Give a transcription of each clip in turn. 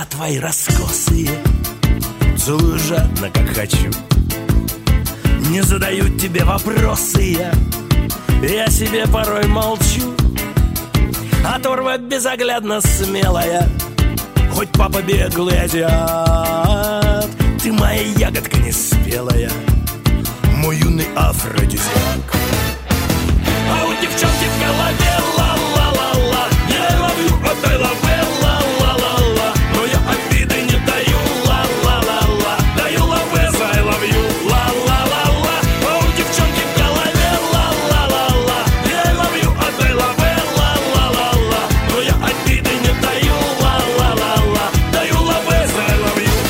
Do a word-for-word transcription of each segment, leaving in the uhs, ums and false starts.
Глаза твои раскосые, целую жадно, как хочу. Не задают тебе вопросы я, я себе порой молчу. Оторва безоглядно смелая, хоть папа беглый азиат. Ты моя ягодка неспелая, мой юный афродизиак. А у девчонки в голове ла-ла-ла-ла, я ловлю, отдай лаве, ла-ла-ла-ла. Но я обиды не даю, ла-ла-ла-ла. Даю лаве, I love you, ла-ла-ла-ла. А у девчонки в голове ла-ла-ла-ла, я ловлю, отдай лаве, ла-ла-ла-ла. Но я обиды не даю, ла-ла-ла-ла. Даю лаве, I love you.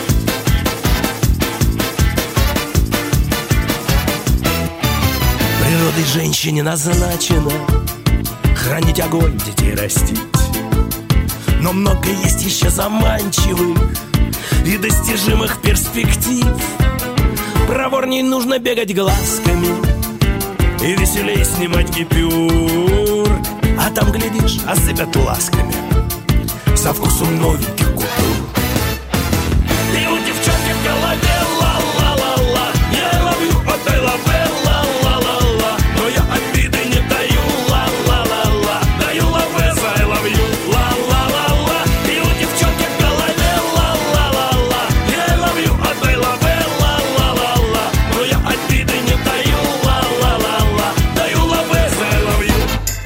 Природой женщине назначено хранить огонь, детей растить. Но много есть еще заманчивых и достижимых перспектив. Проворней нужно бегать глазками и веселей снимать гипюр. А там, глядишь, осыпят ласками со вкусом новеньких купюр. И у девчонки в голове ла-ла-ла-ла, я ловлю, отдай лаве, ла-ла-ла-ла. Но я обиды не даю, ла-ла-ла-ла. Даю лаве, I love you, ла-ла-ла-ла. И у девчонки в голове ла-ла-ла-ла, я ловлю, отдай лаве, ла-ла-ла-ла. Но я обиды не даю, ла-ла-ла-ла. Даю лаве, I love you.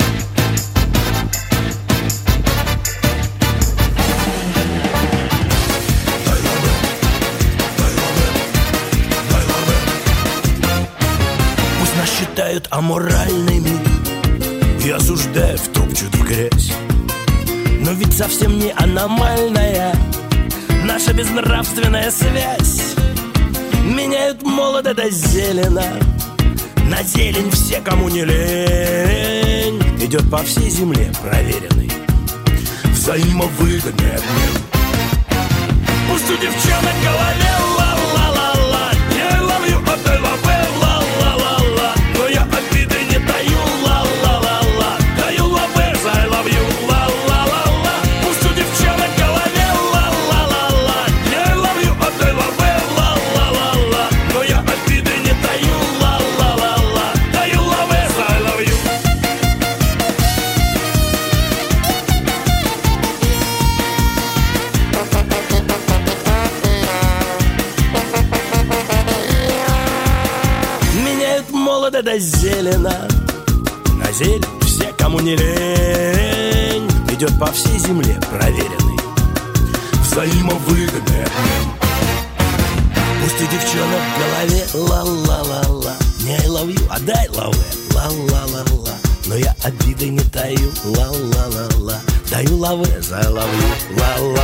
Пусть нас считают аморальными и осуждая втопчут в грязь, но ведь совсем не аномальная наша безнравственная связь. Меняют молодо до зелено, на зелень все, кому не лень. Идет по всей земле проверенный взаимовыгодный обмен. Пусть у девчонок в голове ла-ла-ла-ла, я ловлю, отдай лаве, ла-ла-ла-ла. Но я обиды не даю, ла-ла-ла-ла. Даю лаве, I love you, ла-ла-ла-ла. Пусть у девчонок в голове ла-ла-ла-ла, я ловлю, отдай лаве, ла-ла-ла-ла. Но я обиды не даю, ла-ла-ла-ла. Даю лаве, I love you. Меняют молодо до зелено, на зелень все, кому не лень. Идет по всей земле проверенный взаимовыгодный обмен. Пусть у девчонок в голове ла-ла-ла-ла, не I love you, а дай лаве, ла-ла-ла-ла. Но я обиды не таю, ла-ла-ла-ла. Даю лаве, I love you, ла-ла.